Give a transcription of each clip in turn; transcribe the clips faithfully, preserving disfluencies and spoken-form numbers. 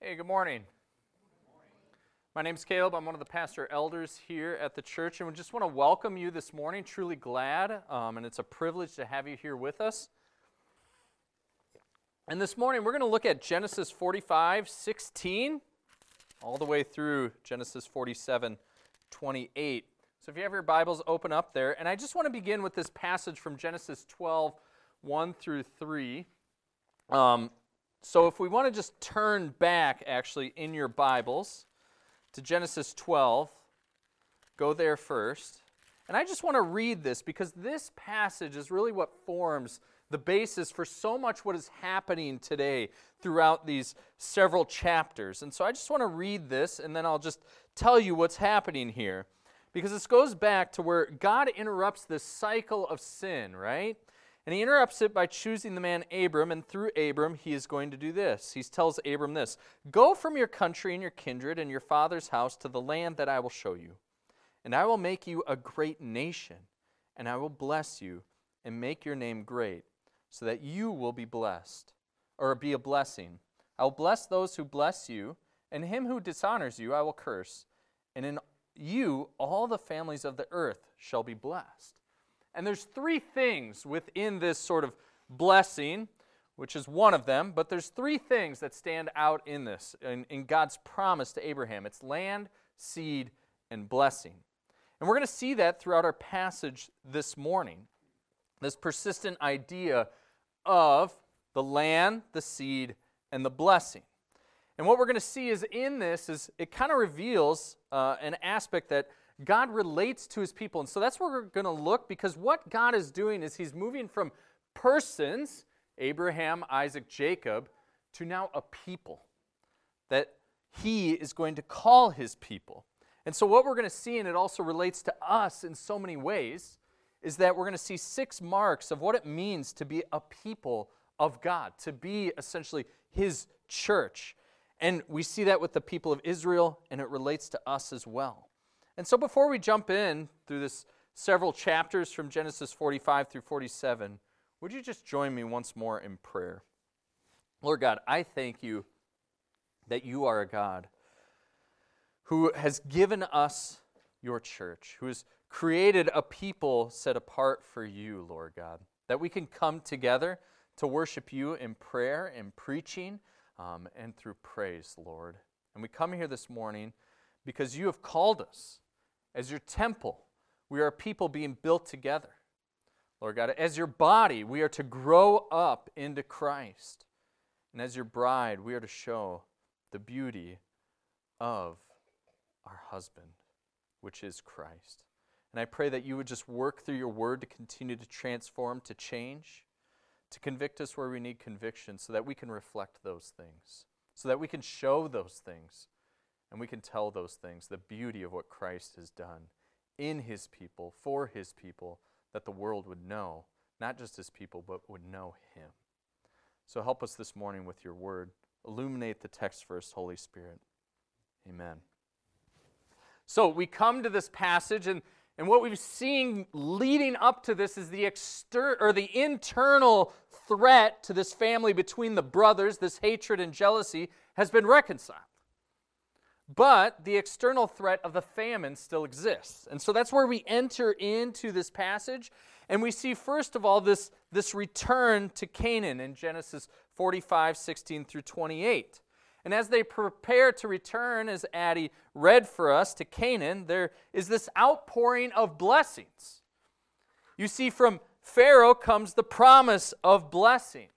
Hey, good morning. My name's Caleb. I'm one of the pastor elders here at the church, and we just want to welcome you this morning. Truly glad, um, and it's a privilege to have you here with us. And this morning, we're going to look at Genesis forty-five sixteen, all the way through Genesis forty-seven twenty-eight. So if you have your Bibles, open up there. And I just want to begin with this passage from Genesis twelve, one through three. Um, so if we want to just turn back, actually, in your Bibles to Genesis twelve, go there first. And I just want to read this because this passage is really what forms the basis for so much what is happening today throughout these several chapters. And so I just want to read this, and then I'll just tell you what's happening here. Because this goes back to where God interrupts this cycle of sin, right? And he interrupts it by choosing the man Abram, and through Abram, he is going to do this. He tells Abram this: "Go from your country and your kindred and your father's house to the land that I will show you. And I will make you a great nation, and I will bless you and make your name great, so that you will be blessed, or be a blessing. I will bless those who bless you, and him who dishonors you I will curse. And in you all the families of the earth shall be blessed." And there's three things within this sort of blessing, which is one of them, but there's three things that stand out in this, in, in God's promise to Abraham. It's land, seed, and blessing. And we're going to see that throughout our passage this morning. This persistent idea of the land, the seed, and the blessing. And what we're going to see is in this is it kind of reveals uh, an aspect that God relates to his people. And so that's where we're going to look, because what God is doing is he's moving from persons, Abraham, Isaac, Jacob, to now a people that he is going to call his people. And so what we're going to see, and it also relates to us in so many ways, is that we're going to see six marks of what it means to be a people of God, to be essentially his church. And we see that with the people of Israel, and it relates to us as well. And so before we jump in through this several chapters from Genesis forty-five through forty-seven, would you just join me once more in prayer? Lord God, I thank you that you are a God who has given us your church, who has created a people set apart for you, Lord God, that we can come together to worship you in prayer and preaching um, and through praise, Lord. And we come here this morning because you have called us as your temple. We are a people being built together. Lord God, as your body, we are to grow up into Christ. And as your bride, we are to show the beauty of our husband, which is Christ. And I pray that you would just work through your word to continue to transform, to change, to convict us where we need conviction, so that we can reflect those things, so that we can show those things, and we can tell those things, the beauty of what Christ has done in his people, for his people, that the world would know, not just his people, but would know him. So help us this morning with your word. Illuminate the text for us, Holy Spirit. Amen. So we come to this passage, and, and what we've seen leading up to this is the exter- or the internal threat to this family between the brothers, this hatred and jealousy, has been reconciled. But the external threat of the famine still exists. And so that's where we enter into this passage. And we see, first of all, this, this return to Canaan in Genesis forty-five, sixteen through twenty-eight. And as they prepare to return, as Addie read for us, to Canaan, there is this outpouring of blessings. You see, from Pharaoh comes the promise of blessings.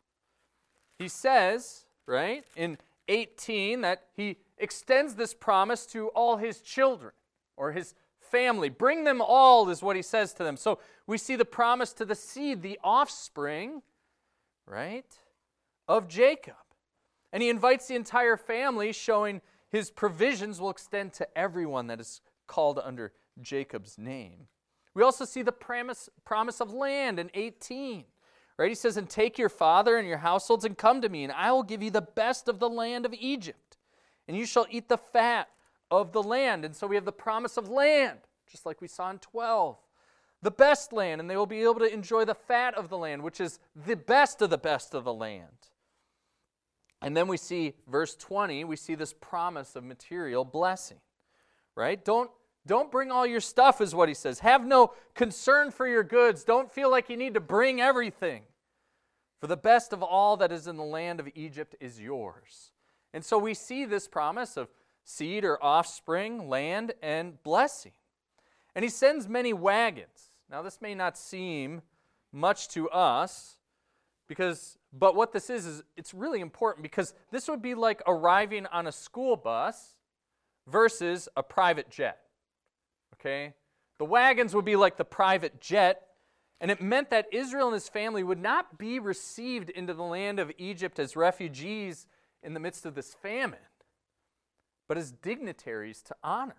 He says, right, in eighteen, that he extends this promise to all his children or his family. Bring them all is what he says to them. So we see the promise to the seed, the offspring, right, of Jacob. And he invites the entire family, showing his provisions will extend to everyone that is called under Jacob's name. We also see the promise, promise of land in eighteen. Right? He says, "And take your father and your households and come to me, and I will give you the best of the land of Egypt. And you shall eat the fat of the land." And so we have the promise of land, just like we saw in twelve. The best land, and they will be able to enjoy the fat of the land, which is the best of the best of the land. And then we see verse twenty, we see this promise of material blessing, right? Don't, don't bring all your stuff is what he says. Have no concern for your goods. Don't feel like you need to bring everything. For the best of all that is in the land of Egypt is yours. And so we see this promise of seed or offspring, land, and blessing. And he sends many wagons. Now this may not seem much to us, because, but what this is, is it's really important, because this would be like arriving on a school bus versus a private jet. Okay? The wagons would be like the private jet, and it meant that Israel and his family would not be received into the land of Egypt as refugees in the midst of this famine, but as dignitaries to honor.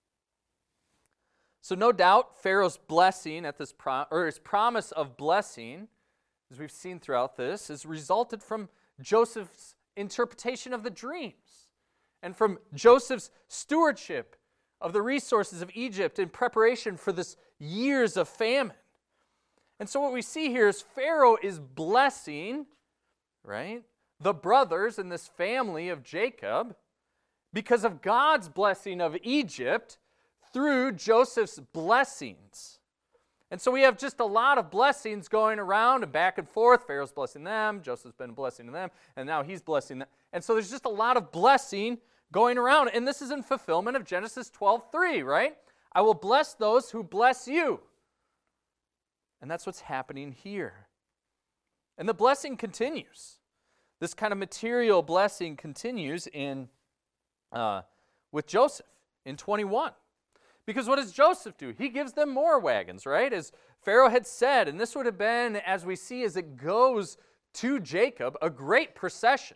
So no doubt Pharaoh's blessing at this pro- or his promise of blessing, as we've seen throughout this, is resulted from Joseph's interpretation of the dreams and from Joseph's stewardship of the resources of Egypt in preparation for this years of famine. And so what we see here is Pharaoh is blessing, right, the brothers in this family of Jacob because of God's blessing of Egypt through Joseph's blessings. And so we have just a lot of blessings going around and back and forth. Pharaoh's blessing them, Joseph's been blessing them, and now he's blessing them. And so there's just a lot of blessing going around. And this is in fulfillment of Genesis twelve three, right? I will bless those who bless you. And that's what's happening here. And the blessing continues. This kind of material blessing continues in uh, with Joseph in twenty-one. Because what does Joseph do? He gives them more wagons, right? As Pharaoh had said, and this would have been, as we see as it goes to Jacob, a great procession.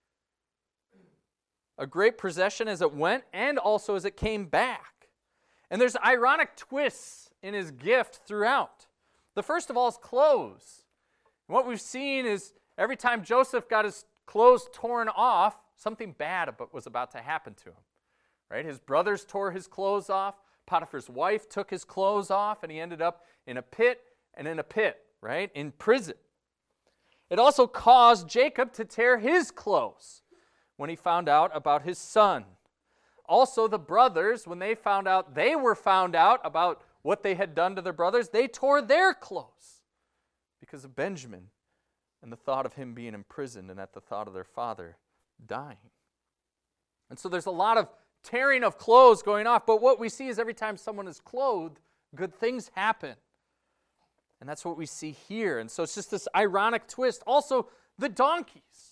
A great procession as it went and also as it came back. And there's ironic twists in his gift throughout. The first of all is clothes. And what we've seen is every time Joseph got his clothes torn off, something bad was about to happen to him. Right? His brothers tore his clothes off. Potiphar's wife took his clothes off, and he ended up in a pit and in a pit, right? In prison. It also caused Jacob to tear his clothes when he found out about his son. Also, the brothers, when they found out, they were found out about what they had done to their brothers, they tore their clothes because of Benjamin and the thought of him being imprisoned and at the thought of their father dying. And so there's a lot of tearing of clothes going off, but what we see is every time someone is clothed, good things happen. And that's what we see here. And so it's just this ironic twist. Also, the donkeys.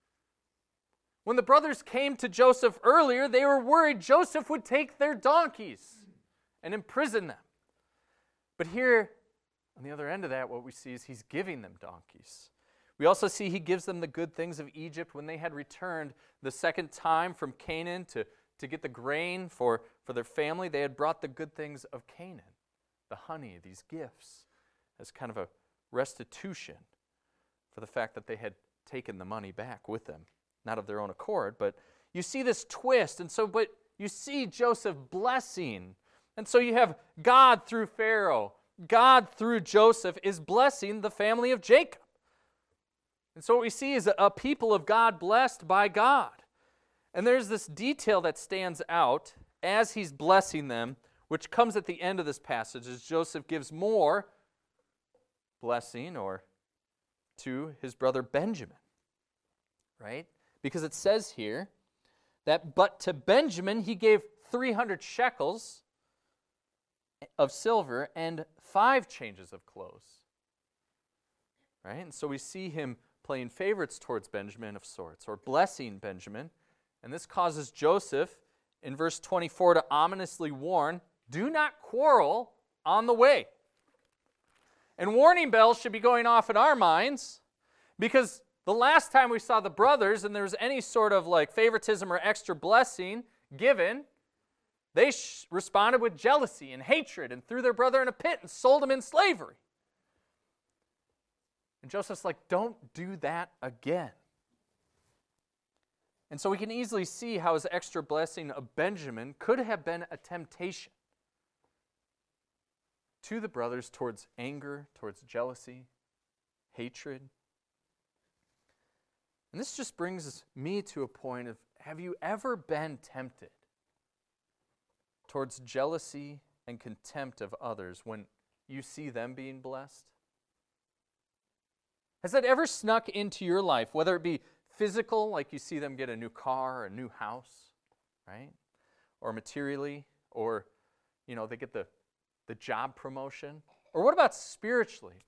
When the brothers came to Joseph earlier, they were worried Joseph would take their donkeys and imprison them. But here, on the other end of that, what we see is he's giving them donkeys. We also see he gives them the good things of Egypt when they had returned the second time from Canaan to To get the grain for, for their family. They had brought the good things of Canaan, the honey, these gifts, as kind of a restitution for the fact that they had taken the money back with them. Not of their own accord, but you see this twist. And so, but you see Joseph blessing. And so you have God through Pharaoh. God through Joseph is blessing the family of Jacob. And so what we see is a, a people of God blessed by God. And there's this detail that stands out as he's blessing them, which comes at the end of this passage as Joseph gives more blessing or to his brother Benjamin, right? Because it says here that, but to Benjamin he gave three hundred shekels of silver and five changes of clothes, right? And so we see him playing favorites towards Benjamin of sorts, or blessing Benjamin. And this causes Joseph, in verse twenty-four, to ominously warn, do not quarrel on the way. And warning bells should be going off in our minds, because the last time we saw the brothers and there was any sort of like favoritism or extra blessing given, they sh- responded with jealousy and hatred and threw their brother in a pit and sold him in slavery. And Joseph's like, don't do that again. And so we can easily see how his extra blessing of Benjamin could have been a temptation to the brothers towards anger, towards jealousy, hatred. And this just brings me to a point of, have you ever been tempted towards jealousy and contempt of others when you see them being blessed? Has that ever snuck into your life, whether it be physical, like you see them get a new car, a new house, right? Or materially, or, you know, they get the, the job promotion? Or what about spiritually?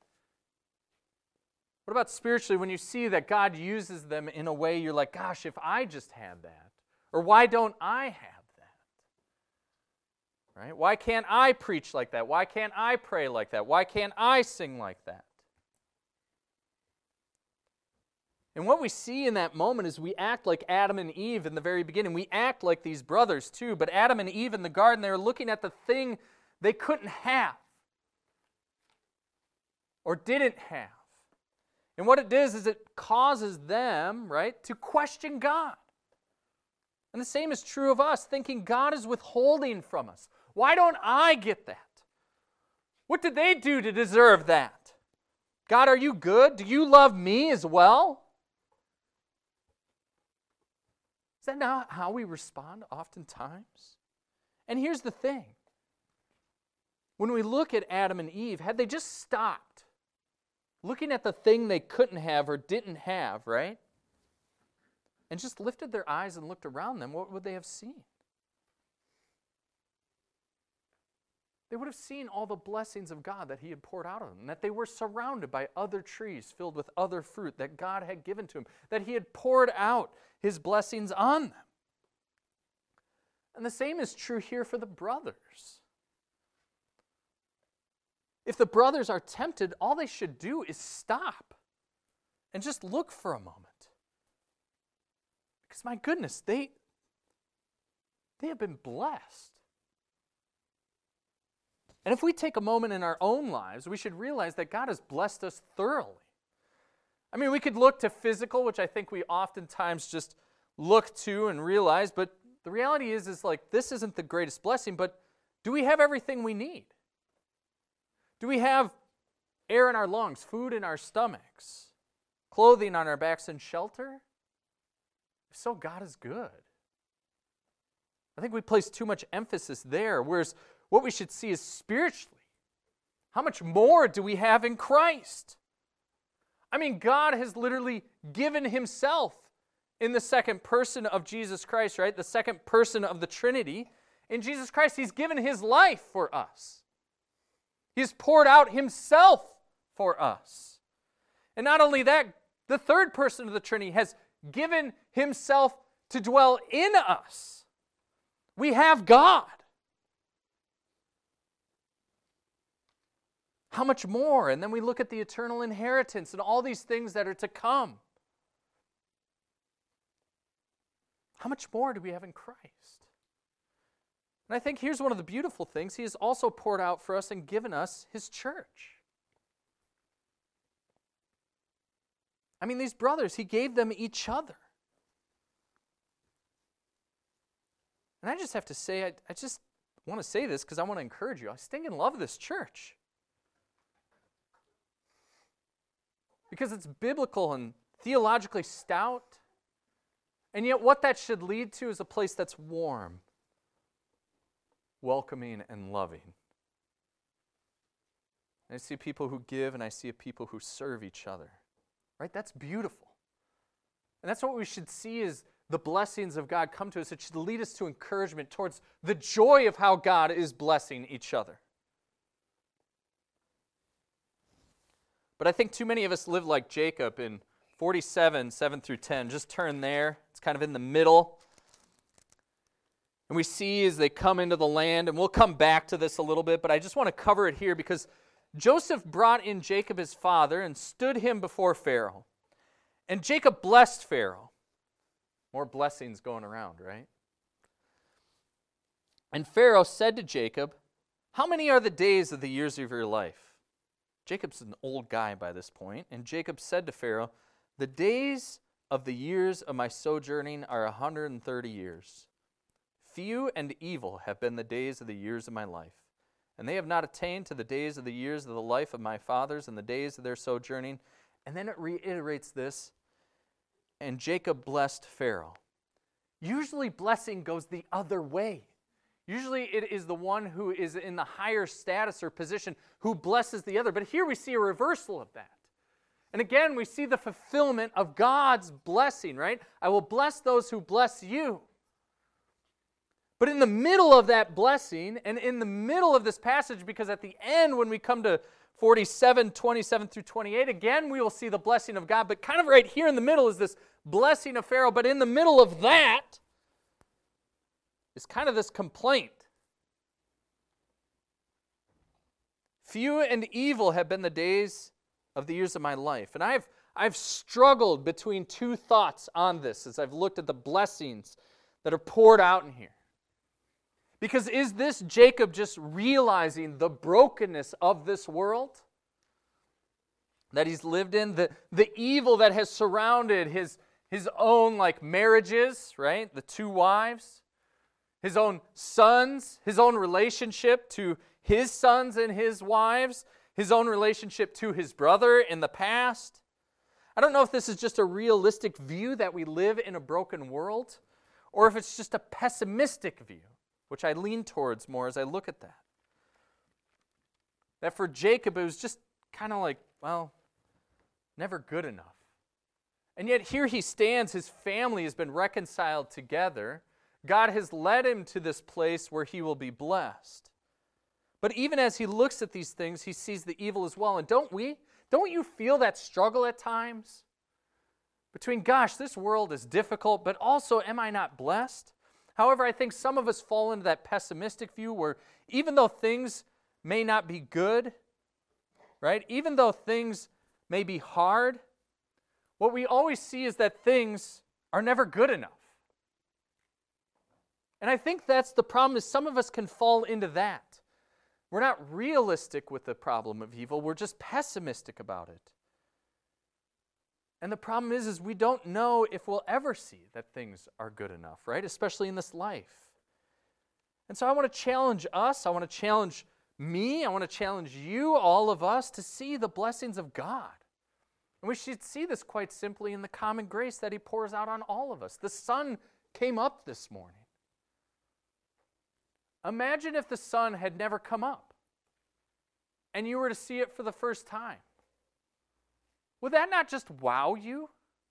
What about spiritually when you see that God uses them in a way you're like, gosh, if I just had that, or why don't I have that? Right? Why can't I preach like that? Why can't I pray like that? Why can't I sing like that? And what we see in that moment is we act like Adam and Eve in the very beginning. We act like these brothers too, but Adam and Eve in the garden, they were looking at the thing they couldn't have or didn't have. And what it does is it causes them, right, to question God. And the same is true of us, thinking God is withholding from us. Why don't I get that? What did they do to deserve that? God, are you good? Do you love me as well? Is that not how we respond oftentimes? And here's the thing. When we look at Adam and Eve, had they just stopped looking at the thing they couldn't have or didn't have, right? And just lifted their eyes and looked around them, what would they have seen? They would have seen all the blessings of God that He had poured out on them, that they were surrounded by other trees filled with other fruit that God had given to them, that He had poured out His blessings on them. And the same is true here for the brothers. If the brothers are tempted, all they should do is stop and just look for a moment. Because my goodness, they, they have been blessed. And if we take a moment in our own lives, we should realize that God has blessed us thoroughly. I mean, we could look to physical, which I think we oftentimes just look to and realize, but the reality is, is like, this isn't the greatest blessing, but do we have everything we need? Do we have air in our lungs, food in our stomachs, clothing on our backs, and shelter? If so, God is good. I think we place too much emphasis there, whereas what we should see is spiritually. How much more do we have in Christ? I mean, God has literally given Himself in the second person of Jesus Christ, right? The second person of the Trinity. In Jesus Christ, He's given His life for us. He's poured out Himself for us. And not only that, the third person of the Trinity has given Himself to dwell in us. We have God. How much more? And then we look at the eternal inheritance and all these things that are to come. How much more do we have in Christ? And I think here's one of the beautiful things. He has also poured out for us and given us His church. I mean, these brothers, He gave them each other. And I just have to say, I, I just want to say this because I want to encourage you. I stinking love this church. Because it's biblical and theologically stout. And yet what that should lead to is a place that's warm, welcoming, and loving. And I see people who give, and I see people who serve each other. Right? That's beautiful. And that's what we should see is the blessings of God come to us. It should lead us to encouragement towards the joy of how God is blessing each other. But I think too many of us live like Jacob in forty-seven, seven through ten. Just turn there. It's kind of in the middle. And we see as they come into the land, and we'll come back to this a little bit, but I just want to cover it here because Joseph brought in Jacob his father and stood him before Pharaoh. And Jacob blessed Pharaoh. More blessings going around, right? And Pharaoh said to Jacob, "How many are the days of the years of your life?" Jacob's an old guy by this point, and Jacob said to Pharaoh, "The days of the years of my sojourning are a hundred and thirty years. Few and evil have been the days of the years of my life, and they have not attained to the days of the years of the life of my fathers and the days of their sojourning." And then it reiterates this, and Jacob blessed Pharaoh. Usually blessing goes the other way. Usually it is the one who is in the higher status or position who blesses the other. But here we see a reversal of that. And again, we see the fulfillment of God's blessing, right? I will bless those who bless you. But in the middle of that blessing, and in the middle of this passage, because at the end when we come to forty-seven, twenty-seven through twenty-eight, again we will see the blessing of God. But kind of right here in the middle is this blessing of Pharaoh. But in the middle of that is kind of this complaint. Few and evil have been the days of the years of my life. And I've, I've struggled between two thoughts on this as I've looked at the blessings that are poured out in here. Because is this Jacob just realizing the brokenness of this world that he's lived in? The, the evil that has surrounded his, his own like marriages, right? The two wives. His own sons, his own relationship to his sons and his wives, his own relationship to his brother in the past. I don't know if this is just a realistic view that we live in a broken world, or if it's just a pessimistic view, which I lean towards more as I look at that. That for Jacob, it was just kind of like, well, never good enough. And yet here he stands, his family has been reconciled together. God has led him to this place where he will be blessed. But even as he looks at these things, he sees the evil as well. And don't we? Don't you feel that struggle at times? Between, gosh, this world is difficult, but also, am I not blessed? However, I think some of us fall into that pessimistic view where even though things may not be good, right? Even though things may be hard, what we always see is that things are never good enough. And I think that's the problem, is some of us can fall into that. We're not realistic with the problem of evil. We're just pessimistic about it. And the problem is, is we don't know if we'll ever see that things are good enough, right? Especially in this life. And so I want to challenge us. I want to challenge me. I want to challenge you, all of us, to see the blessings of God. And we should see this quite simply in the common grace that he pours out on all of us. The sun came up this morning. Imagine if the sun had never come up and you were to see it for the first time. Would that not just wow you?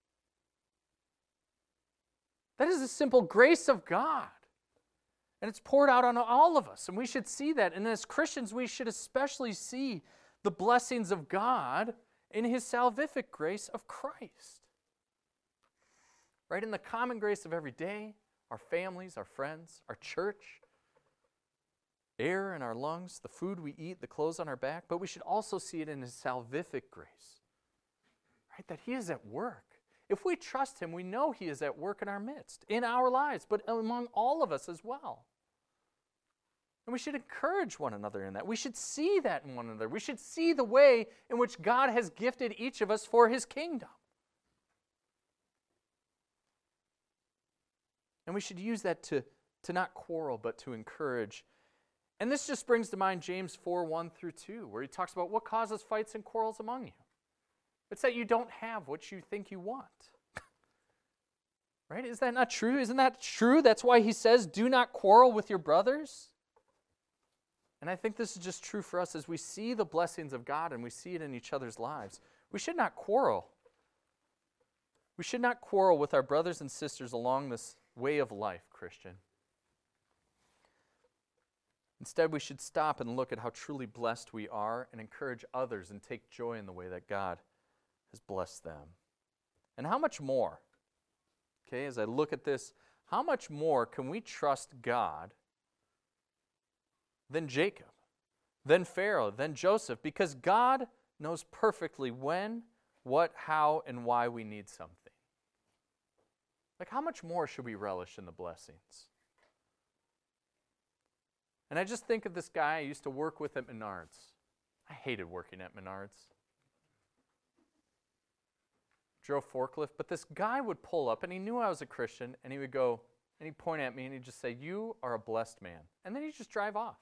That is the simple grace of God. And it's poured out on all of us. And we should see that. And as Christians, we should especially see the blessings of God in his salvific grace of Christ. Right? In the common grace of every day, our families, our friends, our church, air in our lungs, the food we eat, the clothes on our back, but we should also see it in his salvific grace, right? That he is at work. If we trust him, we know he is at work in our midst, in our lives, but among all of us as well. And we should encourage one another in that. We should see that in one another. We should see the way in which God has gifted each of us for his kingdom. And we should use that to, to not quarrel, but to encourage. And this just brings to mind James four, one through two, where he talks about what causes fights and quarrels among you. It's that you don't have what you think you want. Right? Is that not true? Isn't that true? That's why he says, do not quarrel with your brothers. And I think this is just true for us as we see the blessings of God and we see it in each other's lives. We should not quarrel. We should not quarrel with our brothers and sisters along this way of life, Christian. Instead, we should stop and look at how truly blessed we are and encourage others and take joy in the way that God has blessed them. And how much more, okay, as I look at this, how much more can we trust God than Jacob, than Pharaoh, than Joseph? Because God knows perfectly when, what, how, and why we need something. Like, how much more should we relish in the blessings? And I just think of this guy I used to work with at Menards. I hated working at Menards. Drove forklift, but this guy would pull up, and he knew I was a Christian, and he would go, and he'd point at me, and he'd just say, you are a blessed man. And then he'd just drive off.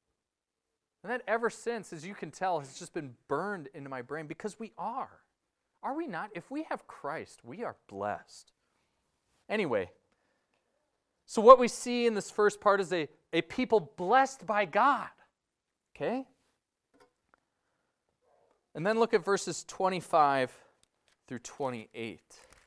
And that ever since, as you can tell, has just been burned into my brain, because we are. Are we not? If we have Christ, we are blessed. Anyway, so what we see in this first part is a, a people blessed by God. Okay? And then look at verses twenty-five through twenty-eight.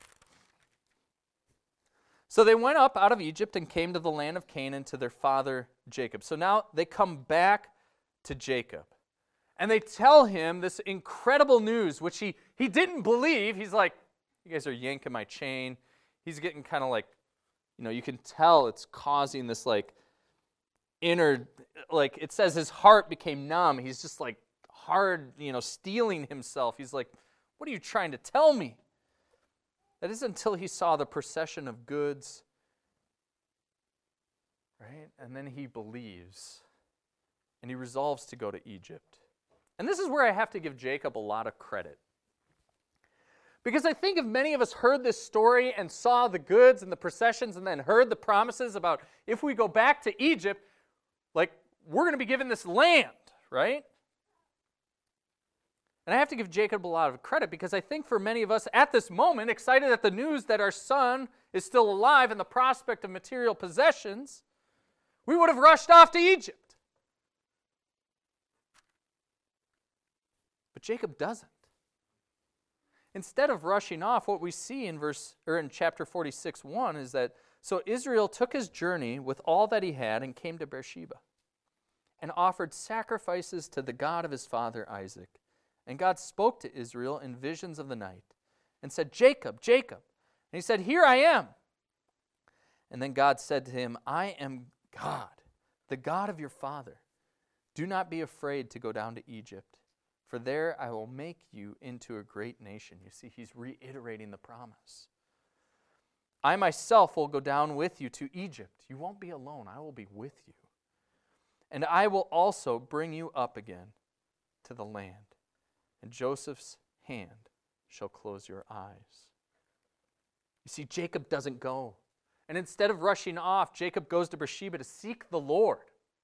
So they went up out of Egypt and came to the land of Canaan to their father Jacob. So now they come back to Jacob. And they tell him this incredible news, which he, he didn't believe. He's like, you guys are yanking my chain. He's getting kind of like, you know, you can tell it's causing this like inner, like it says his heart became numb. He's just like hard, you know, steeling himself. He's like, what are you trying to tell me? That is until he saw the procession of goods, right? And then he believes, and he resolves to go to Egypt. And this is where I have to give Jacob a lot of credit. Because I think if many of us heard this story and saw the goods and the processions and then heard the promises about if we go back to Egypt, like we're going to be given this land, right? And I have to give Jacob a lot of credit because I think for many of us at this moment, excited at the news that our son is still alive and the prospect of material possessions, we would have rushed off to Egypt. But Jacob doesn't. Instead of rushing off, what we see in verse or in chapter forty-six, one is that so Israel took his journey with all that he had and came to Beersheba and offered sacrifices to the God of his father Isaac. And God spoke to Israel in visions of the night and said, Jacob, Jacob. And he said, here I am. And then God said to him, I am God, the God of your father. Do not be afraid to go down to Egypt, for there I will make you into a great nation. You see, he's reiterating the promise. I myself will go down with you to Egypt. You won't be alone. I will be with you. And I will also bring you up again to the land. And Joseph's hand shall close your eyes. You see, Jacob doesn't go. And instead of rushing off, Jacob goes to Beersheba to seek the Lord.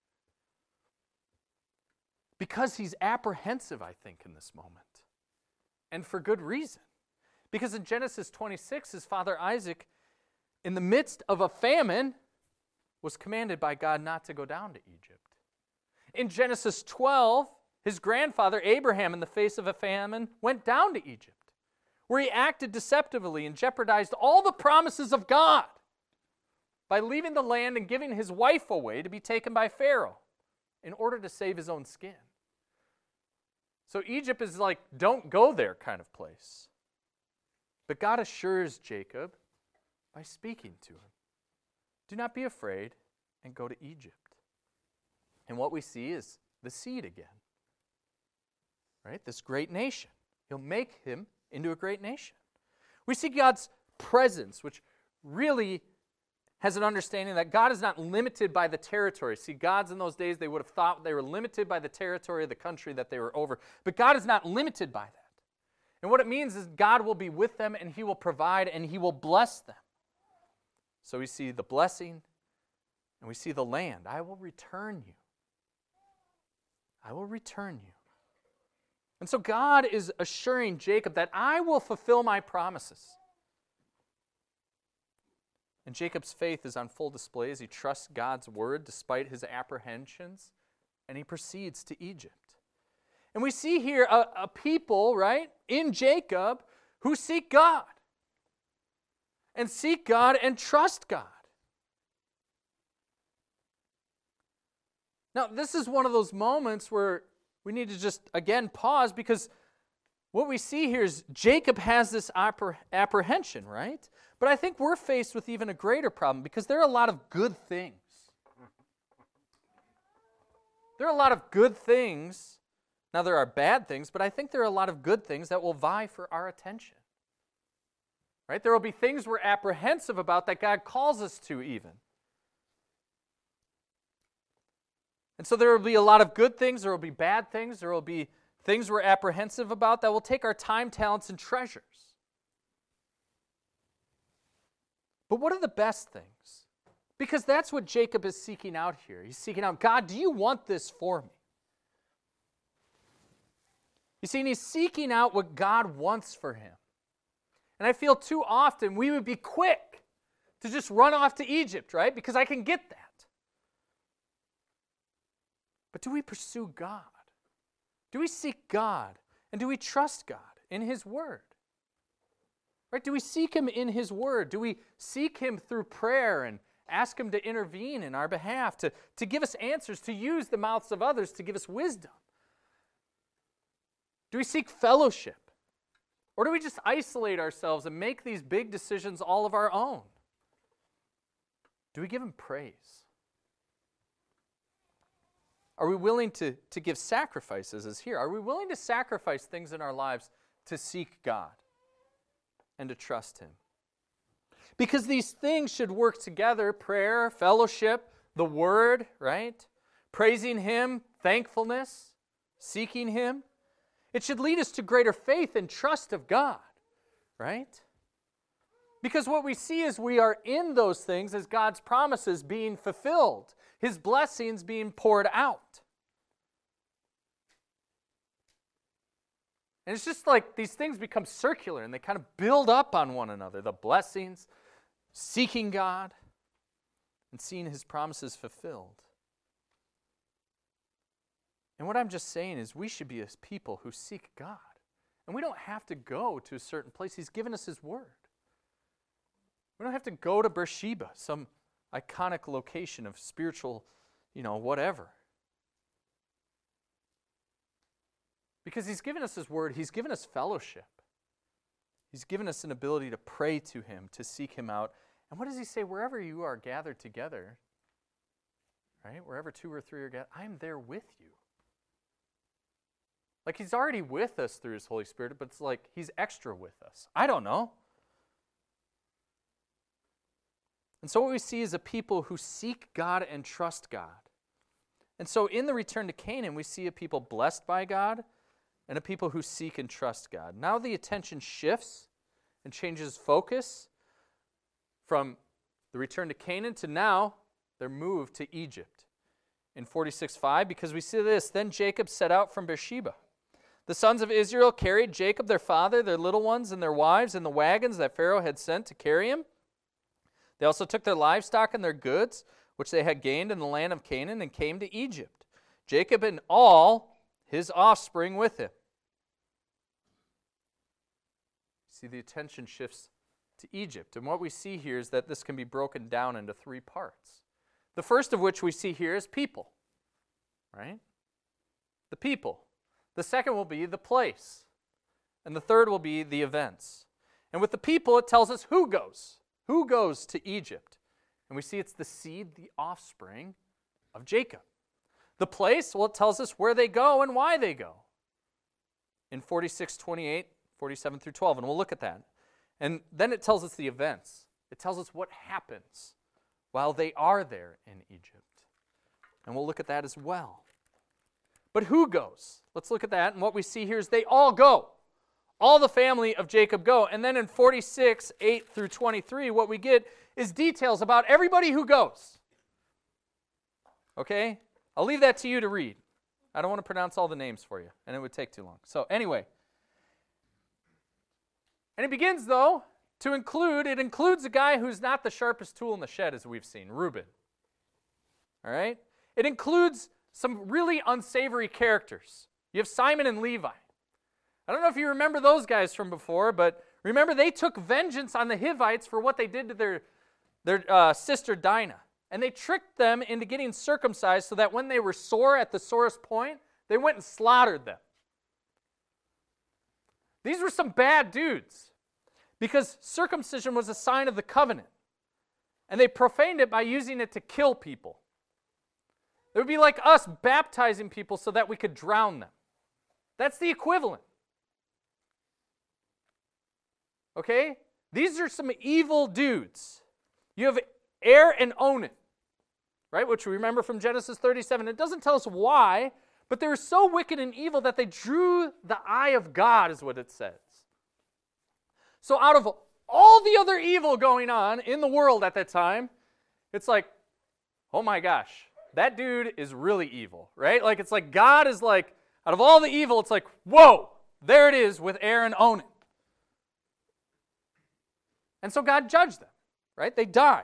Because he's apprehensive, I think, in this moment. And for good reason. Because in Genesis twenty-six, his father Isaac, in the midst of a famine, was commanded by God not to go down to Egypt. In Genesis twelve, his grandfather Abraham, in the face of a famine, went down to Egypt, where he acted deceptively and jeopardized all the promises of God by leaving the land and giving his wife away to be taken by Pharaoh in order to save his own skin. So Egypt is like, don't go there kind of place. But God assures Jacob by speaking to him, do not be afraid and go to Egypt. And what we see is the seed again. Right? This great nation. He'll make him into a great nation. We see God's presence, which really has an understanding that God is not limited by the territory. See, gods in those days, they would have thought they were limited by the territory of the country that they were over. But God is not limited by that. And what it means is God will be with them and he will provide and he will bless them. So we see the blessing and we see the land. I will return you. I will return you. And so God is assuring Jacob that I will fulfill my promises. And Jacob's faith is on full display as he trusts God's word despite his apprehensions, and he proceeds to Egypt. And we see here a, a people, right, in Jacob who seek God. And seek God and trust God. Now, this is one of those moments where we need to just, again, pause because what we see here is Jacob has this appreh- apprehension, right? But I think we're faced with even a greater problem because there are a lot of good things. There are a lot of good things. Now, there are bad things, but I think there are a lot of good things that will vie for our attention. Right? There will be things we're apprehensive about that God calls us to even. And so there will be a lot of good things, there will be bad things, there will be things we're apprehensive about that will take our time, talents, and treasures. But what are the best things? Because that's what Jacob is seeking out here. He's seeking out, God, do you want this for me? You see, and he's seeking out what God wants for him. And I feel too often we would be quick to just run off to Egypt, right? Because I can get that. But do we pursue God? Do we seek God? And do we trust God in His Word? Right? Do we seek Him in His Word? Do we seek Him through prayer and ask Him to intervene in our behalf, to, to give us answers, to use the mouths of others to give us wisdom? Do we seek fellowship? Or do we just isolate ourselves and make these big decisions all of our own? Do we give Him praise? Are we willing to, to give sacrifices as here? Are we willing to sacrifice things in our lives to seek God and to trust Him? Because these things should work together, prayer, fellowship, the Word, right? Praising Him, thankfulness, seeking Him. It should lead us to greater faith and trust of God, right? Because what we see is we are in those things as God's promises being fulfilled, His blessings being poured out. And it's just like these things become circular and they kind of build up on one another. The blessings, seeking God, and seeing His promises fulfilled. And what I'm just saying is we should be as people who seek God. And we don't have to go to a certain place. He's given us His Word. We don't have to go to Beersheba, some iconic location of spiritual, you know, whatever. Because He's given us His Word. He's given us fellowship. He's given us an ability to pray to Him, to seek Him out. And what does He say? Wherever you are gathered together, right? Wherever two or three are gathered, I'm there with you. Like He's already with us through His Holy Spirit, but it's like He's extra with us. I don't know. And so what we see is a people who seek God and trust God. And so in the return to Canaan, we see a people blessed by God and a people who seek and trust God. Now the attention shifts and changes focus from the return to Canaan to now they're moved to Egypt. In forty-six five, because we see this, then Jacob set out from Beersheba. The sons of Israel carried Jacob, their father, their little ones, and their wives in the wagons that Pharaoh had sent to carry him. They also took their livestock and their goods, which they had gained in the land of Canaan, and came to Egypt, Jacob and all his offspring with him. See, the attention shifts to Egypt. And what we see here is that this can be broken down into three parts. The first of which we see here is people, right? The people. The second will be the place. And the third will be the events. And with the people, it tells us who goes. Who goes to Egypt? And we see it's the seed, the offspring of Jacob. The place, well, it tells us where they go and why they go. In forty-six twenty-eight, forty-seven through twelve, and we'll look at that. And then it tells us the events. It tells us what happens while they are there in Egypt. And we'll look at that as well. But who goes? Let's look at that. And what we see here is they all go. All the family of Jacob go. And then in forty-six, eight through twenty-three, what we get is details about everybody who goes. Okay? I'll leave that to you to read. I don't want to pronounce all the names for you, and it would take too long. So anyway. And it begins, though, to include, it includes a guy who's not the sharpest tool in the shed, as we've seen, Reuben. All right? It includes some really unsavory characters. You have Simon and Levi. I don't know if you remember those guys from before, but remember they took vengeance on the Hivites for what they did to their, their uh, sister Dinah. And they tricked them into getting circumcised so that when they were sore at the sorest point, they went and slaughtered them. These were some bad dudes because circumcision was a sign of the covenant. And they profaned it by using it to kill people. It would be like us baptizing people so that we could drown them. That's the equivalent. Okay? These are some evil dudes. You have Er and Onan, right? Which we remember from Genesis thirty-seven. It doesn't tell us why, but they were so wicked and evil that they drew the eye of God, is what it says. So out of all the other evil going on in the world at that time, it's like, oh my gosh, that dude is really evil, right? Like it's like God is like, Out of all the evil, it's like, whoa, there it is with Er and Onan. And so God judged them, right? They died.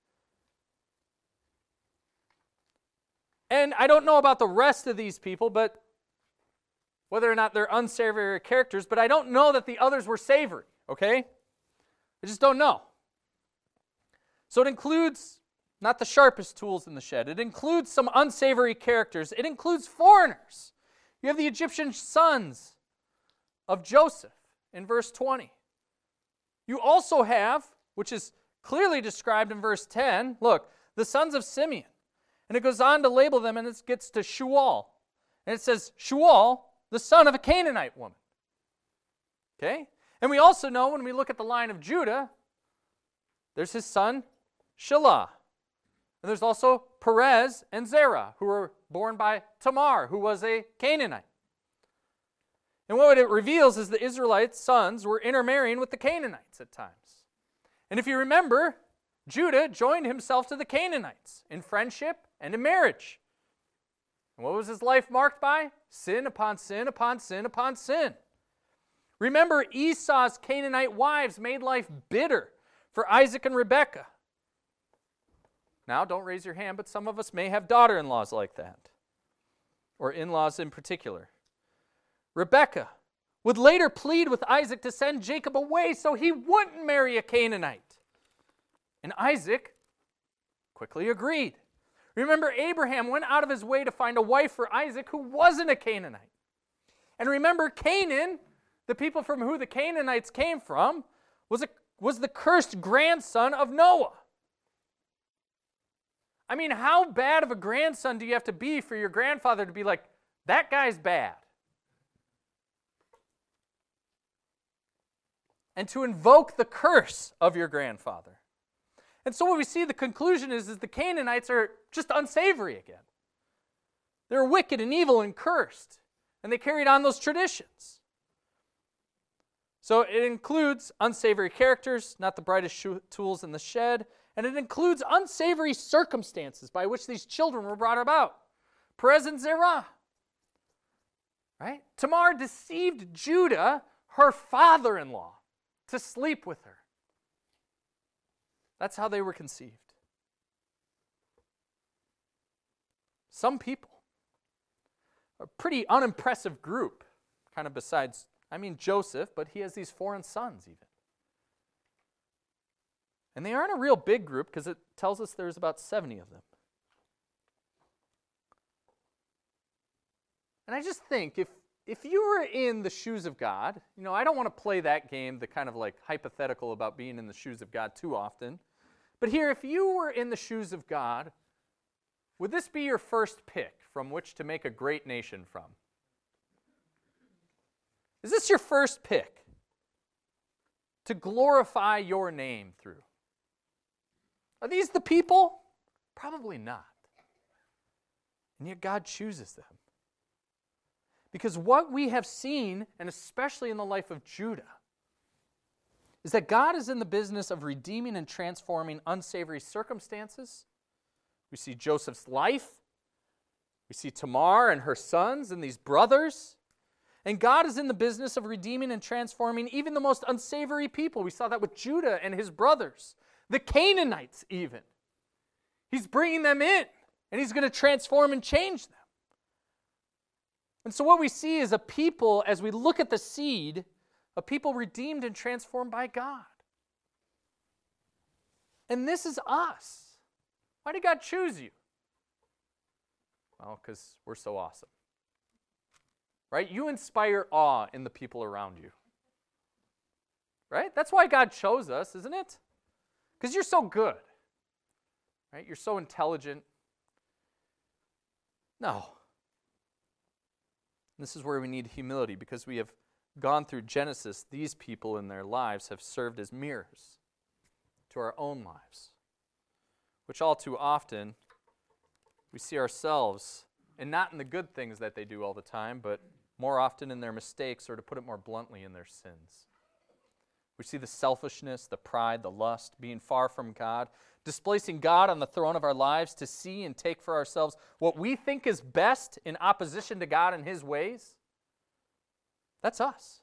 And I don't know about the rest of these people, but whether or not they're unsavory characters, but I don't know that the others were savory, okay? I just don't know. So it includes not the sharpest tools in the shed. It includes some unsavory characters. It includes foreigners. You have the Egyptian sons of Joseph in verse twenty. You also have, which is clearly described in verse ten, look, the sons of Simeon. And it goes on to label them, and it gets to Shual. And it says, Shual, the son of a Canaanite woman. Okay? And we also know when we look at the line of Judah, there's his son, Shelah. And there's also Perez and Zerah, who were born by Tamar, who was a Canaanite. And what it reveals is the Israelites' sons were intermarrying with the Canaanites at times. And if you remember, Judah joined himself to the Canaanites in friendship and in marriage. And what was his life marked by? Sin upon sin upon sin upon sin. Remember, Esau's Canaanite wives made life bitter for Isaac and Rebekah. Now, don't raise your hand, but some of us may have daughter-in-laws like that, or in-laws in particular. Rebekah would later plead with Isaac to send Jacob away so he wouldn't marry a Canaanite. And Isaac quickly agreed. Remember, Abraham went out of his way to find a wife for Isaac who wasn't a Canaanite. And remember, Canaan, the people from who the Canaanites came from, was, a, was the cursed grandson of Noah. I mean, how bad of a grandson do you have to be for your grandfather to be like, that guy's bad? And to invoke the curse of your grandfather. And so what we see, the conclusion is, is the Canaanites are just unsavory again. They're wicked and evil and cursed. And they carried on those traditions. So it includes unsavory characters, not the brightest sho- tools in the shed. And it includes unsavory circumstances by which these children were brought about. Perez and Zerah. Right? Tamar deceived Judah, her father-in-law, to sleep with her. That's how they were conceived. Some people, a pretty unimpressive group, kind of besides, I mean Joseph, but he has these foreign sons even. And they aren't a real big group because it tells us there's about seventy of them. And I just think if if you were in the shoes of God, you know, I don't want to play that game, the kind of like hypothetical about being in the shoes of God too often. But here, if you were in the shoes of God, would this be your first pick from which to make a great nation from? Is this your first pick to glorify your name through? Are these the people? Probably not. And yet God chooses them. Because what we have seen, and especially in the life of Judah, is that God is in the business of redeeming and transforming unsavory circumstances. We see Joseph's life. We see Tamar and her sons and these brothers. And God is in the business of redeeming and transforming even the most unsavory people. We saw that with Judah and his brothers. The Canaanites even. He's bringing them in, and he's going to transform and change them. And so what we see is a people, as we look at the seed, a people redeemed and transformed by God. And this is us. Why did God choose you? Well, because we're so awesome. Right? You inspire awe in the people around you. Right? That's why God chose us, isn't it? Because you're so good. Right? You're so intelligent. No. This is where we need humility, because we have gone through Genesis. These people in their lives have served as mirrors to our own lives, which all too often we see ourselves, and not in the good things that they do all the time, but more often in their mistakes, or to put it more bluntly, in their sins. We see the selfishness, the pride, the lust, being far from God, displacing God on the throne of our lives to see and take for ourselves what we think is best in opposition to God and his ways. That's us.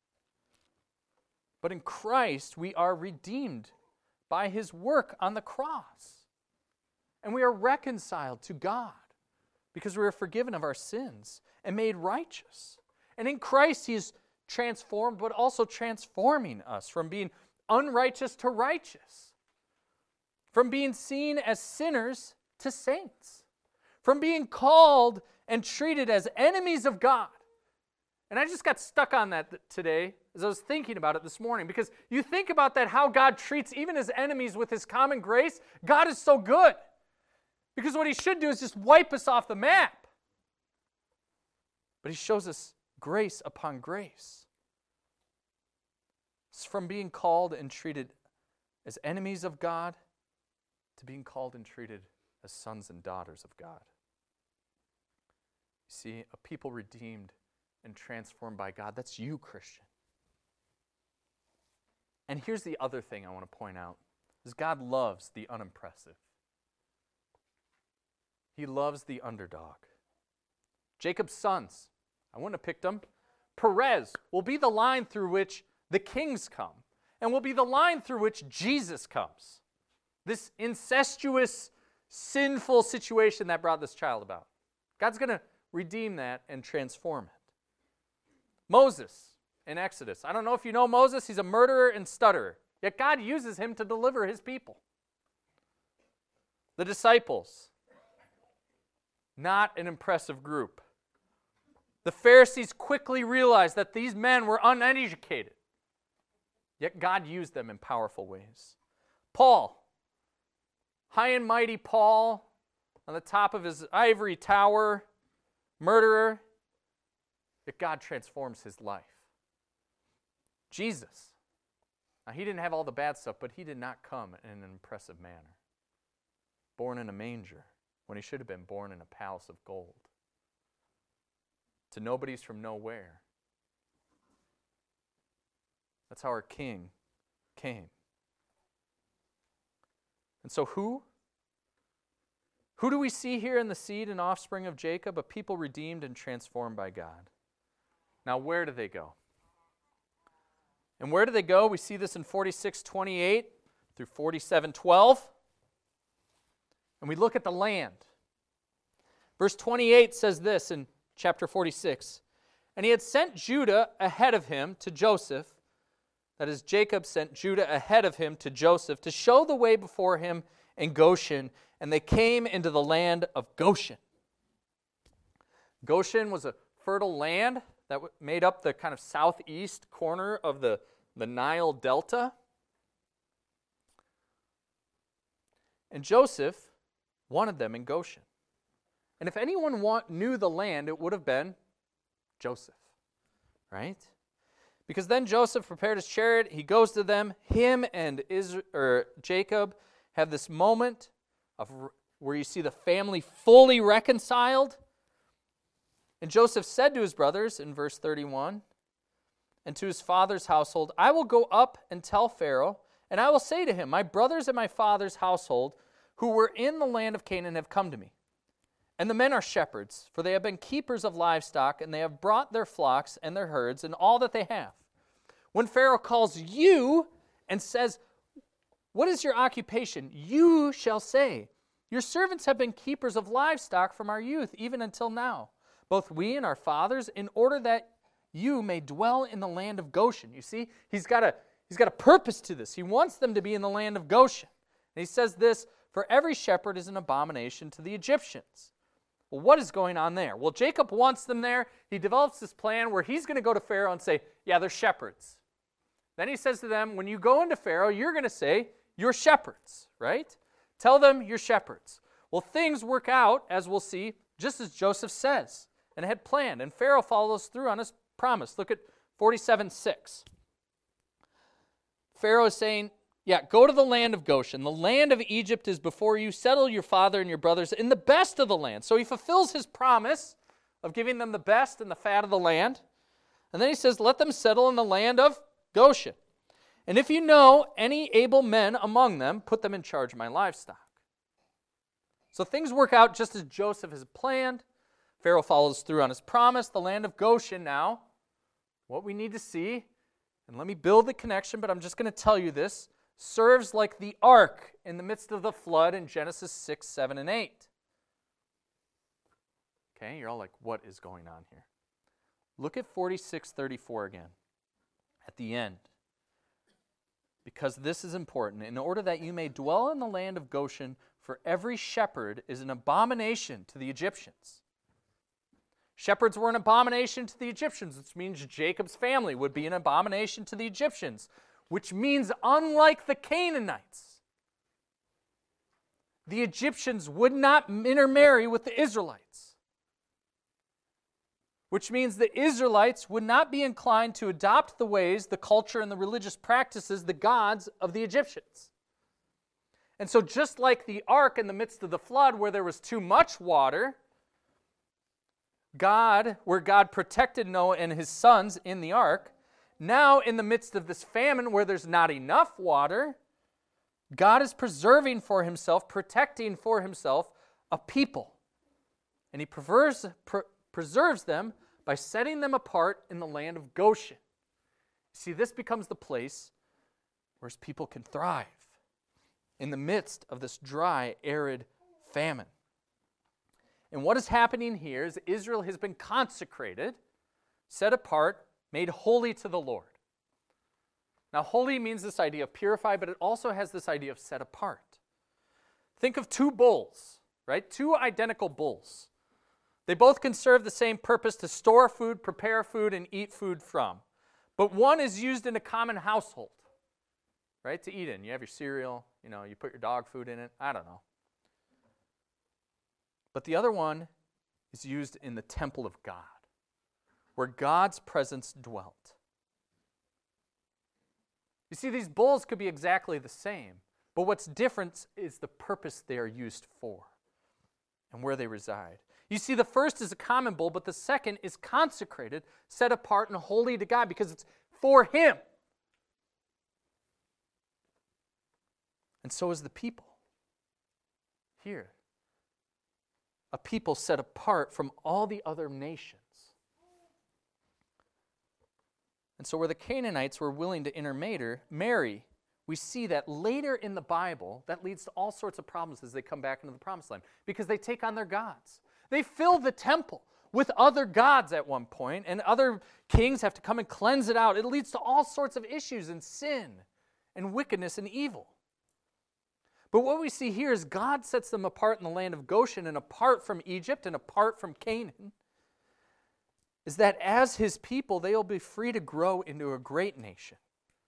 But in Christ, we are redeemed by his work on the cross. And we are reconciled to God because we are forgiven of our sins and made righteous. And in Christ, he is transformed, but also transforming us from being unrighteous to righteous, from being seen as sinners to saints, from being called and treated as enemies of God. And I just got stuck on that today as I was thinking about it this morning, because you think about that, how God treats even his enemies with his common grace. God is so good, because what he should do is just wipe us off the map. But he shows us grace upon grace. It's from being called and treated as enemies of God to being called and treated as sons and daughters of God. You see, a people redeemed and transformed by God. That's you, Christian. And here's the other thing I want to point out, is God loves the unimpressive. He loves the underdog. Jacob's sons, I wouldn't have picked them. Perez will be the line through which the kings come, and will be the line through which Jesus comes. This incestuous, sinful situation that brought this child about. God's going to redeem that and transform it. Moses in Exodus. I don't know if you know Moses. He's a murderer and stutterer. Yet God uses him to deliver his people. The disciples. Not an impressive group. The Pharisees quickly realized that these men were uneducated. Yet God used them in powerful ways. Paul. High and mighty Paul on the top of his ivory tower. Murderer. Yet God transforms his life. Jesus. Now, he didn't have all the bad stuff, but he did not come in an impressive manner. Born in a manger when he should have been born in a palace of gold. To nobodies from nowhere. That's how our King came. And so who? Who do we see here in the seed and offspring of Jacob? A people redeemed and transformed by God. Now, where do they go? And where do they go? We see this in forty-six twenty-eight through forty-seven twelve. And we look at the land. Verse twenty-eight says this in chapter forty-six. And he had sent Judah ahead of him to Joseph. That is, Jacob sent Judah ahead of him to Joseph to show the way before him in Goshen. And they came into the land of Goshen. Goshen was a fertile land that made up the kind of southeast corner of the, the Nile Delta. And Joseph wanted them in Goshen. And if anyone want, knew the land, it would have been Joseph, right? Because then Joseph prepared his chariot. He goes to them. Him and Israel, or Jacob have this moment of where you see the family fully reconciled. And Joseph said to his brothers in verse thirty-one, and to his father's household, I will go up and tell Pharaoh, and I will say to him, my brothers and my father's household who were in the land of Canaan have come to me. And the men are shepherds, for they have been keepers of livestock, and they have brought their flocks and their herds and all that they have. When Pharaoh calls you and says, what is your occupation? You shall say, your servants have been keepers of livestock from our youth, even until now, both we and our fathers, in order that you may dwell in the land of Goshen. You see, he's got a, he's got a purpose to this. He wants them to be in the land of Goshen. And he says this, for every shepherd is an abomination to the Egyptians. Well, what is going on there? Well, Jacob wants them there. He develops this plan where he's going to go to Pharaoh and say, yeah, they're shepherds. Then he says to them, when you go into Pharaoh, you're going to say, you're shepherds, right? Tell them you're shepherds. Well, things work out, as we'll see, just as Joseph says and had planned. And Pharaoh follows through on his promise. Look at forty-seven six. Pharaoh is saying, yeah, go to the land of Goshen. The land of Egypt is before you. Settle your father and your brothers in the best of the land. So he fulfills his promise of giving them the best and the fat of the land. And then he says, let them settle in the land of Goshen. And if you know any able men among them, put them in charge of my livestock. So things work out just as Joseph has planned. Pharaoh follows through on his promise. The land of Goshen now what we need to see, and let me build the connection, but I'm just going to tell you this, serves like the ark in the midst of the flood in Genesis six, seven, and eight. Okay, you're all like, what is going on here? Look at forty-six thirty-four again, at the end. Because this is important. In order that you may dwell in the land of Goshen, for every shepherd is an abomination to the Egyptians. Shepherds were an abomination to the Egyptians, which means Jacob's family would be an abomination to the Egyptians, which means unlike the Canaanites, the Egyptians would not intermarry with the Israelites, which means the Israelites would not be inclined to adopt the ways, the culture, and the religious practices, the gods of the Egyptians. And so just like the ark in the midst of the flood where there was too much water, God, where God protected Noah and his sons in the ark, now in the midst of this famine where there's not enough water, God is preserving for himself, protecting for himself a people. And he preserves, pre- preserves them by setting them apart in the land of Goshen. See, this becomes the place where his people can thrive in the midst of this dry, arid famine. And what is happening here is Israel has been consecrated, set apart, made holy to the Lord. Now, holy means this idea of purified, but it also has this idea of set apart. Think of two bulls, right? Two identical bulls. They both can serve the same purpose to store food, prepare food, and eat food from. But one is used in a common household, right, to eat in. You have your cereal, you know, you put your dog food in it, I don't know. But the other one is used in the temple of God, where God's presence dwelt. You see, these bulls could be exactly the same, but what's different is the purpose they are used for and where they reside. You see, the first is a common bull, but the second is consecrated, set apart, and holy to God because it's for Him. And so is the people here. A people set apart from all the other nations. And so where the Canaanites were willing to intermarry, we see that later in the Bible, that leads to all sorts of problems as they come back into the Promised Land, because they take on their gods. They fill the temple with other gods at one point, and other kings have to come and cleanse it out. It leads to all sorts of issues and sin and wickedness and evil. But what we see here is God sets them apart in the land of Goshen and apart from Egypt and apart from Canaan, is that as His people, they will be free to grow into a great nation.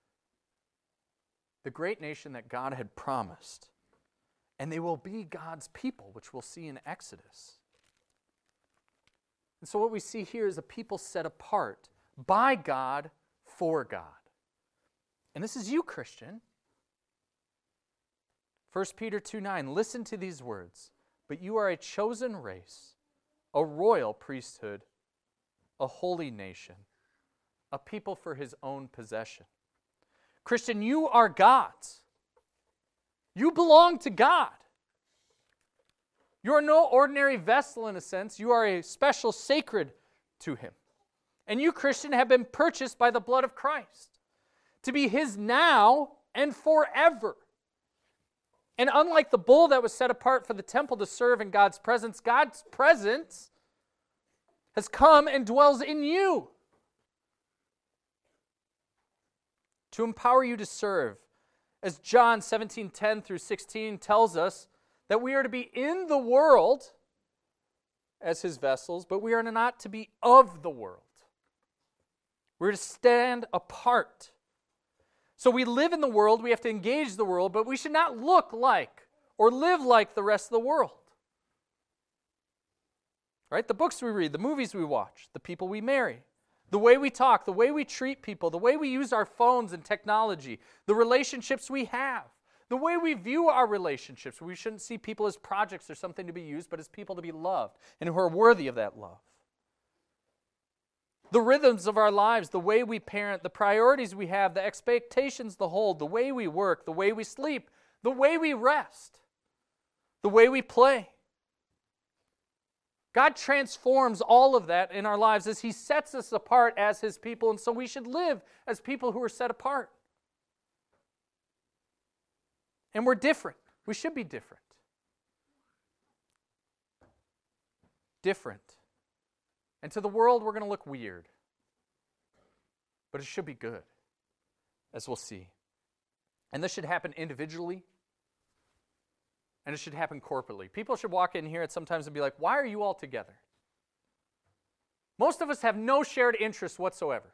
The great nation that God had promised. And they will be God's people, which we'll see in Exodus. And so what we see here is a people set apart by God for God. And this is you, Christian. First Peter two nine, listen to these words. But you are a chosen race, a royal priesthood, a holy nation, a people for His own possession. Christian, you are God's. You belong to God. You are no ordinary vessel in a sense. You are a special sacred to Him. And you, Christian, have been purchased by the blood of Christ to be His now and forever. And unlike the bull that was set apart for the temple to serve in God's presence, God's presence has come and dwells in you to empower you to serve. As John seventeen ten through sixteen tells us, that we are to be in the world as His vessels, but we are not to be of the world. We're to stand apart. So we live in the world, we have to engage the world, but we should not look like or live like the rest of the world. Right? The books we read, the movies we watch, the people we marry, the way we talk, the way we treat people, the way we use our phones and technology, the relationships we have, the way we view our relationships. We shouldn't see people as projects or something to be used, but as people to be loved and who are worthy of that love. The rhythms of our lives, the way we parent, the priorities we have, the expectations to hold, the way we work, the way we sleep, the way we rest, the way we play. God transforms all of that in our lives as He sets us apart as His people, and so we should live as people who are set apart. And we're different. We should be different. Different. And to the world, we're going to look weird. But it should be good, as we'll see. And this should happen individually, and it should happen corporately. People should walk in here at sometimes and be like, why are you all together? Most of us have no shared interests whatsoever.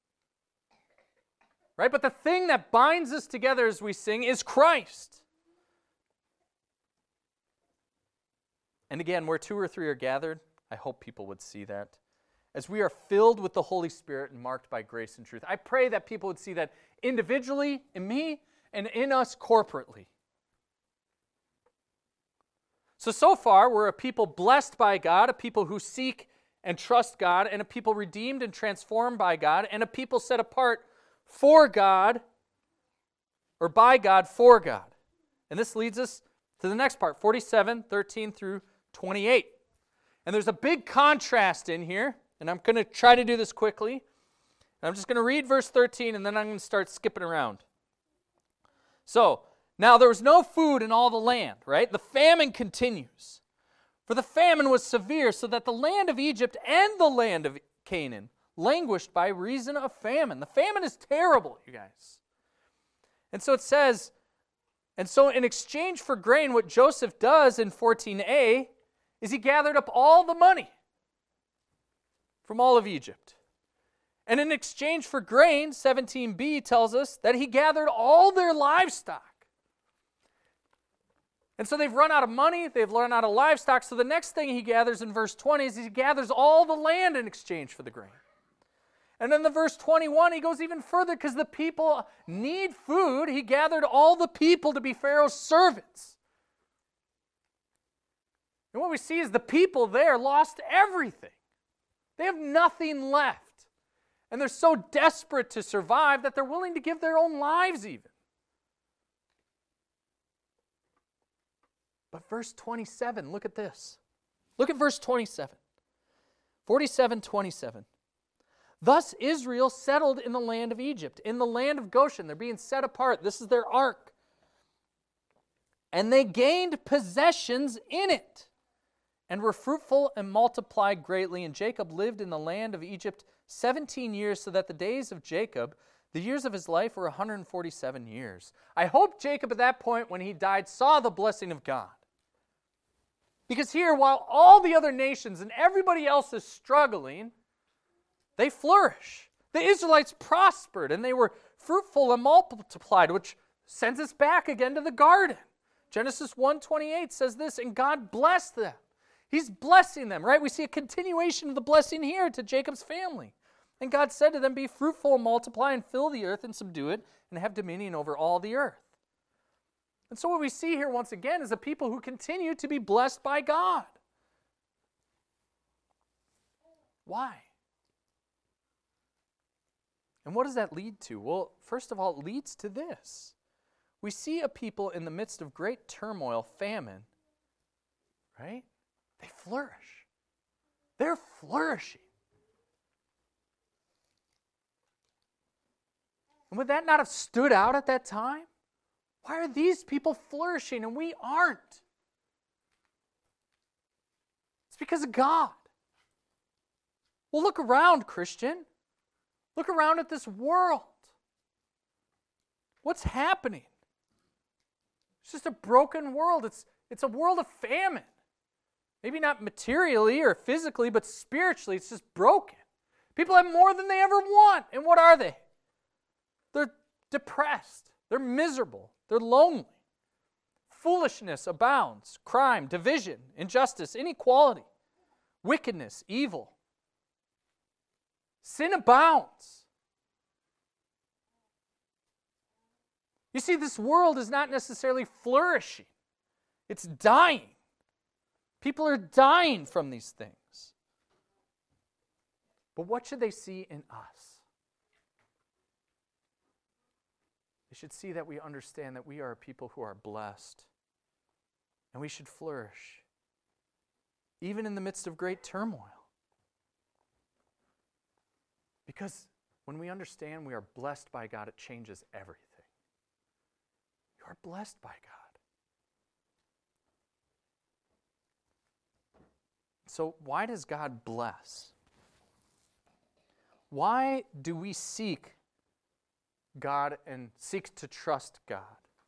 Right? But the thing that binds us together as we sing is Christ. And again, where two or three are gathered, I hope people would see that. As we are filled with the Holy Spirit and marked by grace and truth. I pray that people would see that individually, in me, and in us corporately. So, so far, we're a people blessed by God, a people who seek and trust God, and a people redeemed and transformed by God, and a people set apart for God, or by God for God. And this leads us to the next part, forty-seven, thirteen through twenty-eight. And there's a big contrast in here, and I'm going to try to do this quickly. And I'm just going to read verse thirteen, and then I'm going to start skipping around. So, now there was no food in all the land, right? The famine continues. For the famine was severe, so that the land of Egypt and the land of Canaan languished by reason of famine. The famine is terrible, you guys. And so it says, and so in exchange for grain, what Joseph does in fourteen a is he gathered up all the money from all of Egypt. And in exchange for grain, seventeen b tells us that he gathered all their livestock. And so they've run out of money, they've run out of livestock, so the next thing he gathers in verse twenty is he gathers all the land in exchange for the grain. And then the verse twenty-one, he goes even further because the people need food. He gathered all the people to be Pharaoh's servants. And what we see is the people there lost everything. They have nothing left. And they're so desperate to survive that they're willing to give their own lives even. But verse twenty-seven, look at this. Look at verse twenty-seven. forty-seven twenty-seven. Thus Israel settled in the land of Egypt, in the land of Goshen. They're being set apart. This is their ark. And they gained possessions in it, and were fruitful and multiplied greatly. And Jacob lived in the land of Egypt seventeen years, so that the days of Jacob, the years of his life, were one hundred forty-seven years. I hope Jacob at that point, when he died, saw the blessing of God. Because here, while all the other nations and everybody else is struggling, they flourish. The Israelites prospered, and they were fruitful and multiplied, which sends us back again to the garden. Genesis one twenty-eight says this, and God blessed them. He's blessing them, right? We see a continuation of the blessing here to Jacob's family. And God said to them, be fruitful and multiply and fill the earth and subdue it and have dominion over all the earth. And so what we see here once again is a people who continue to be blessed by God. Why? And what does that lead to? Well, first of all, it leads to this. We see a people in the midst of great turmoil, famine, right? They flourish. They're flourishing. And would that not have stood out at that time? Why are these people flourishing and we aren't? It's because of God. Well, look around, Christian. Look around at this world. What's happening? It's just a broken world. It's, it's a world of famine. Maybe not materially or physically, but spiritually, it's just broken. People have more than they ever want. And what are they? They're depressed. They're miserable. They're lonely. Foolishness abounds. Crime, division, injustice, inequality, wickedness, evil. Sin abounds. You see, this world is not necessarily flourishing. It's dying. People are dying from these things. But what should they see in us? They should see that we understand that we are a people who are blessed. And we should flourish. even in the midst of great turmoil. Because when we understand we are blessed by God, it changes everything. You are blessed by God. So why does God bless? Why do we seek God and seek to trust God?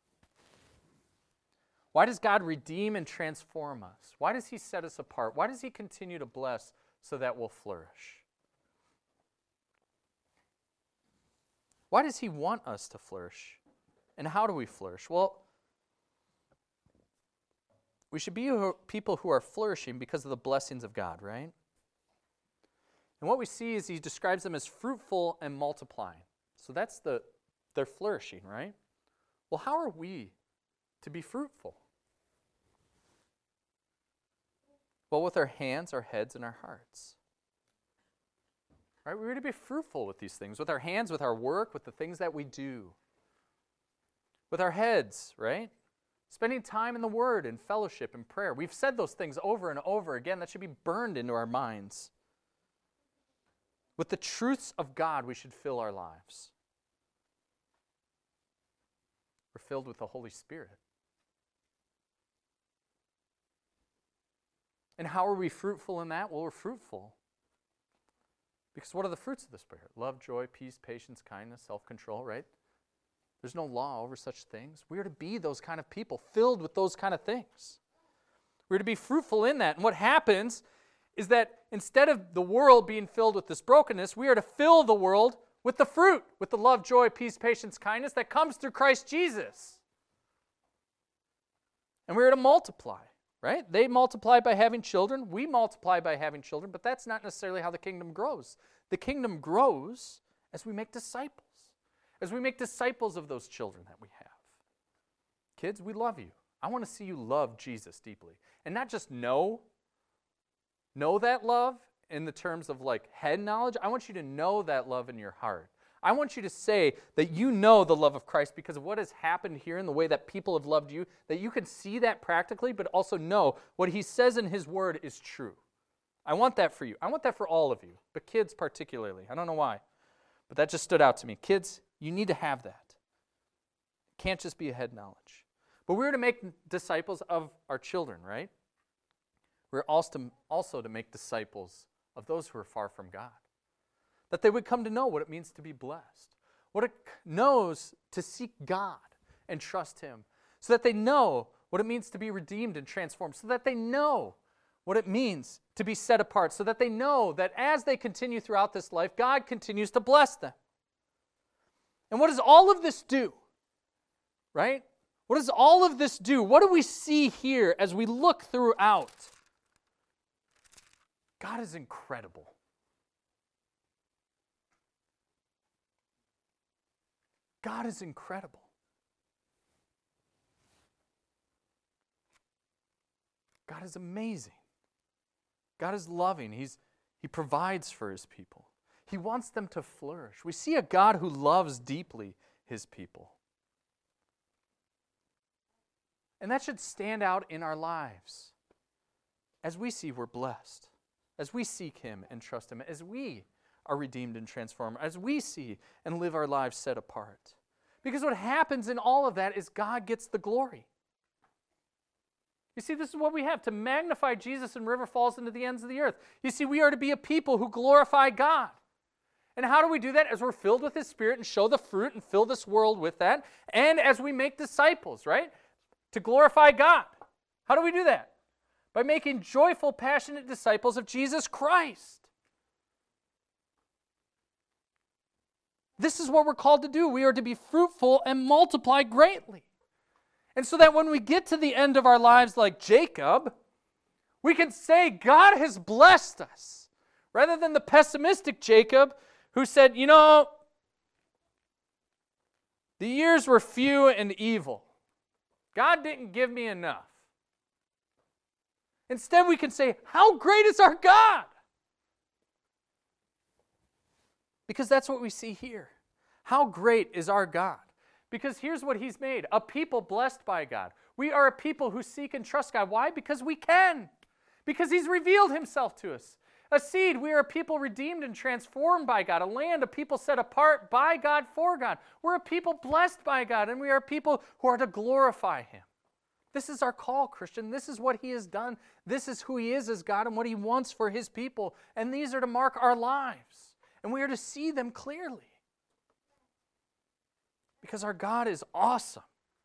Why does God redeem and transform us? Why does He set us apart? Why does He continue to bless so that we'll flourish? Why does He want us to flourish? And how do we flourish? Well, we should be people who are flourishing because of the blessings of God, right? And what we see is He describes them as fruitful and multiplying. So that's the, they're flourishing, right? Well, how are we to be fruitful? Well, with our hands, our heads, and our hearts. Right? We're to be fruitful with these things, with our hands, with our work, with the things that we do. With our heads, right? Spending time in the Word and fellowship and prayer. We've said those things over and over again. That should be burned into our minds. With the truths of God, we should fill our lives. We're filled with the Holy Spirit. And how are we fruitful in that? Well, we're fruitful. Because what are the fruits of the Spirit? Love, joy, peace, patience, kindness, self-control, right? There's no law over such things. We are to be those kind of people, filled with those kind of things. We're to be fruitful in that. And what happens is that instead of the world being filled with this brokenness, we are to fill the world with the fruit, with the love, joy, peace, patience, kindness that comes through Christ Jesus. And we are to multiply, right? They multiply by having children. We multiply by having children, but that's not necessarily how the kingdom grows. The kingdom grows as we make disciples. As we make disciples of those children that we have. Kids, we love you. I want to see you love Jesus deeply. And not just know, know that love in the terms of like head knowledge. I want you to know that love in your heart. I want you to say that you know the love of Christ because of what has happened here and the way that people have loved you, that you can see that practically, but also know what He says in His Word is true. I want that for you. I want that for all of you, but kids particularly. I don't know why, but that just stood out to me. Kids, you need to have that. It can't just be a head knowledge. But we're to make disciples of our children, right? We're also, also to make disciples of those who are far from God. That they would come to know what it means to be blessed. What it knows to seek God and trust Him. So that they know what it means to be redeemed and transformed. So that they know what it means to be set apart. So that they know that as they continue throughout this life, God continues to bless them. And what does all of this do? Right? What does all of this do? What do we see here as we look throughout? God is incredible. God is incredible. God is amazing. God is loving. He's, he provides for His people. He wants them to flourish. We see a God who loves deeply His people. And that should stand out in our lives as we see we're blessed, as we seek Him and trust Him, as we are redeemed and transformed, as we see and live our lives set apart. Because what happens in all of that is God gets the glory. You see, this is what we have, to magnify Jesus in River Falls into the ends of the earth. You see, we are to be a people who glorify God. And how do we do that? As we're filled with His Spirit and show the fruit and fill this world with that. And as we make disciples, right? To glorify God. How do we do that? By making joyful, passionate disciples of Jesus Christ. This is what we're called to do. We are to be fruitful and multiply greatly. And so that when we get to the end of our lives like Jacob, we can say God has blessed us. Rather than the pessimistic Jacob who said, you know, the years were few and evil. God didn't give me enough. Instead, we can say, how great is our God? Because that's what we see here. How great is our God? Because here's what He's made, a people blessed by God. We are a people who seek and trust God. Why? Because we can. because he's revealed himself to us. A seed, we are a people redeemed and transformed by God. A land, a people set apart by God for God. We're a people blessed by God, and we are a people who are to glorify him. This is our call, Christian. This is what he has done. This is who he is as God and what he wants for his people. And these are to mark our lives. And we are to see them clearly. Because our God is awesome.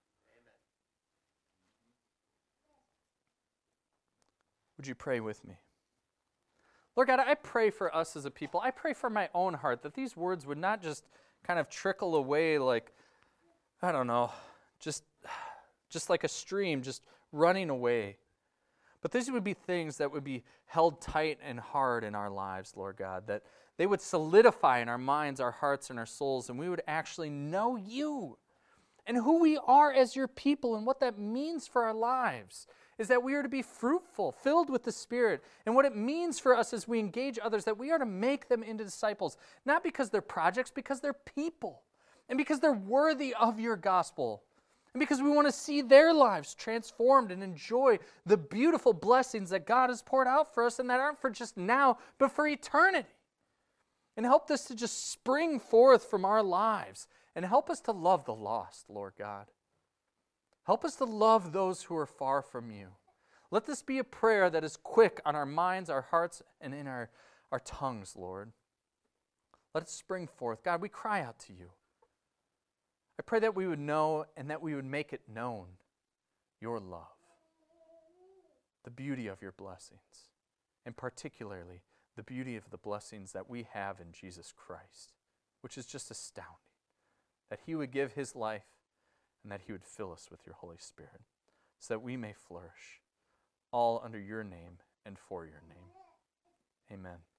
Would you pray with me? Lord God, I pray for us as a people. I pray for my own heart that these words would not just kind of trickle away like, I don't know, just, just like a stream, just running away. But these would be things that would be held tight and hard in our lives, Lord God, that they would solidify in our minds, our hearts, and our souls, and we would actually know you and who we are as your people and what that means for our lives. Is that we are to be fruitful, filled with the Spirit. And what it means for us as we engage others, that we are to make them into disciples, not because they're projects, because they're people, and because they're worthy of your gospel, and because we want to see their lives transformed and enjoy the beautiful blessings that God has poured out for us, and that aren't for just now, but for eternity. And help this to just spring forth from our lives, and help us to love the lost, Lord God. Help us to love those who are far from you. Let this be a prayer that is quick on our minds, our hearts, and in our, our tongues, Lord. Let it spring forth. God, we cry out to you. I pray that we would know and that we would make it known, your love, the beauty of your blessings, and particularly the beauty of the blessings that we have in Jesus Christ, which is just astounding, that he would give his life and that he would fill us with your Holy Spirit so that we may flourish, all under your name and for your name. Amen.